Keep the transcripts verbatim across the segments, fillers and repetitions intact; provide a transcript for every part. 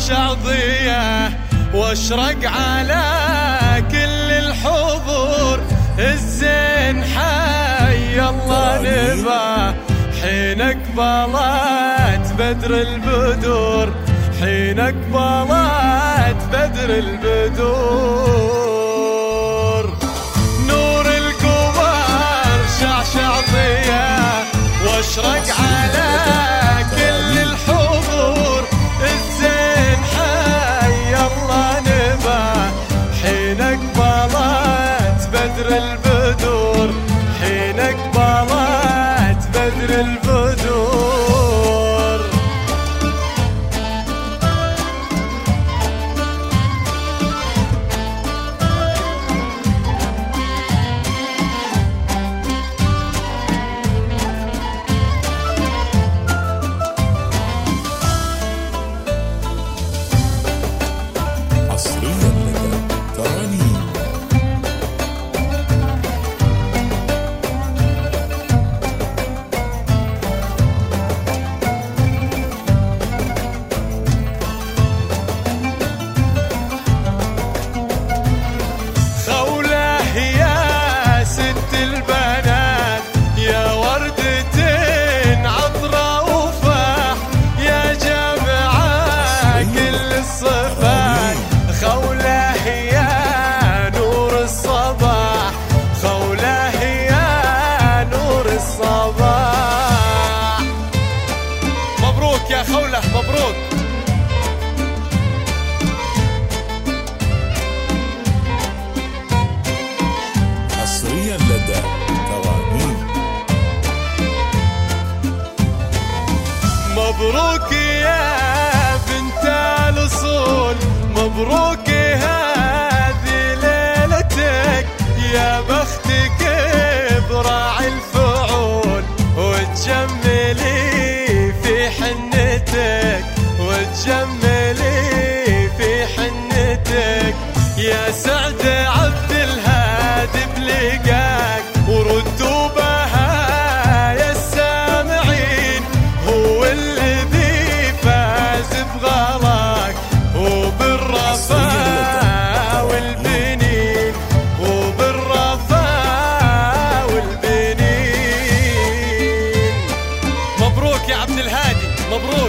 شعشع ضياه واشرق على كل الحضور. الزين حي الله نباه حين اقبلت بدر البدور، حين اقبلت بدر البدور. نور القمر شعشع ضياه واشرق على كل الحضور. الزين حي الله نباه حين اقبلت بدر البدور، حين اقبلت بدر البدور. حصريا لك ترانيم. خوله يا ست البنات يا وردة عطرة وفاح يا جامعة كل الصفات. خوله يا نور الصباح، خوله يا نور الصباح. مبروك يا خوله مبروك. حصريا لدى ترانيم. مبروك يا بنت الأصول، مبروك هذه ليلتك يا بختك براعي الفعول. وتجملي في حنتك، وتجملي في حنتك يا سعد عبد الهادي بلقاك. وردوا بها يا السامعين هو الذي فاز بغلاك وبالرفاه والبنين، وبالرفاه والبنين. مبروك يا عبد الهادي مبروك.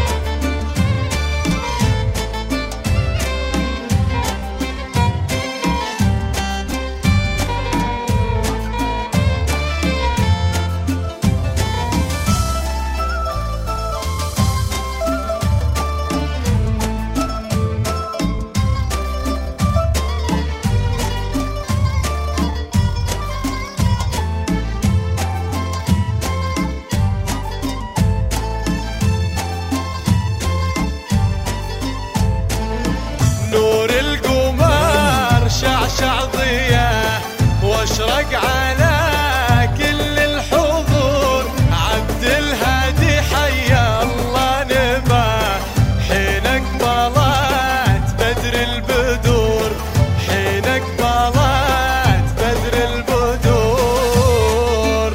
نور القمر شعشع ضياه واشرق على كل الحضور. عبد الهادي حي الله نباه حين اقبلت بدر البدور، حين اقبلت بدر البدور.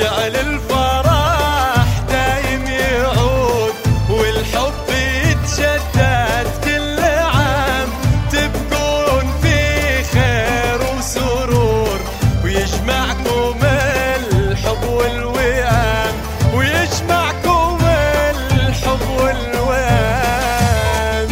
وجعل الفرح دايم يعود والحب يتجدد كل عام، تبقون في خير وسرور ويجمعكم الحب والوئام، ويجمعكم الحب والوئام.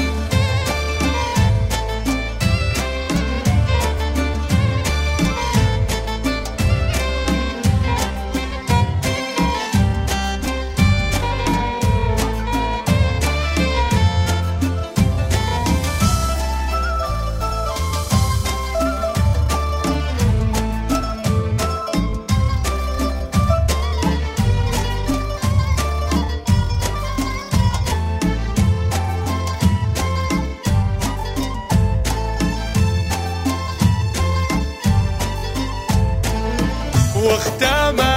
واختام